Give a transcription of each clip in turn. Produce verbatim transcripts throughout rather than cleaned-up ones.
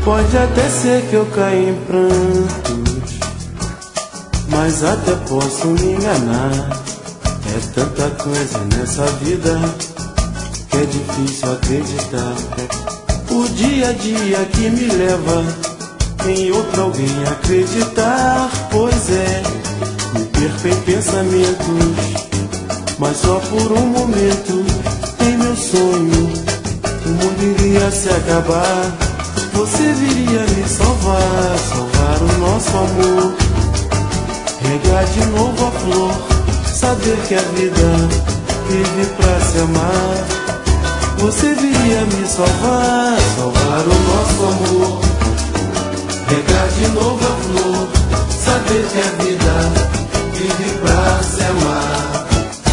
Pode até ser que eu caia em prantos, mas até posso me enganar. É tanta coisa nessa vida que é difícil acreditar. O dia a dia que me leva em outro alguém acreditar. Pois é, me perco em pensamentos, mas só por um momento. Em meu sonho o mundo iria se acabar. Você viria me salvar, salvar o nosso amor, regar de novo a flor, saber que a vida vive pra se amar. Você viria me salvar, salvar o nosso amor, regar de novo a flor, saber que a vida vive pra se amar.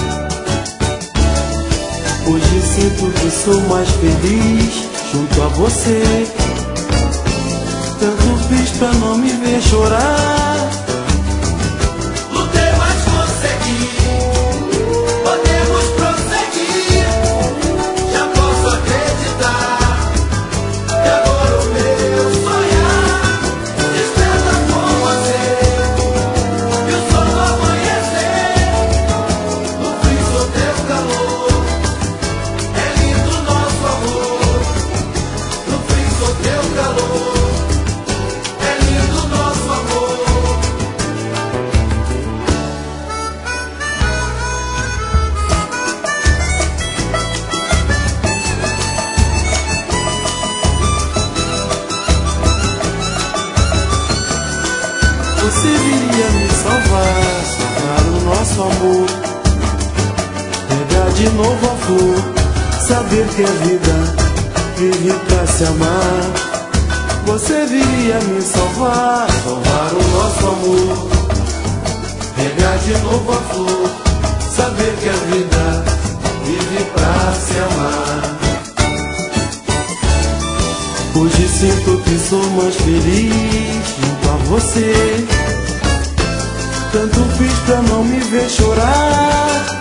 Hoje sinto que sou mais feliz junto a você. Tanto fiz pra não me ver chorar. Lutei, mas consegui. Podemos prosseguir. Já posso acreditar que agora o meu sonhar desperta com você. E o sol do amanhecer no frio do teu calor. É lindo nosso amor no frio do teu calor. Você viria me salvar, salvar o nosso amor, regar de novo a flor, saber que a vida vive pra se amar. Você viria me salvar, salvar o nosso amor, regar de novo a flor, saber que a vida vive pra se amar. Hoje sinto que sou mais feliz junto a você. Tanto fiz pra não me ver chorar.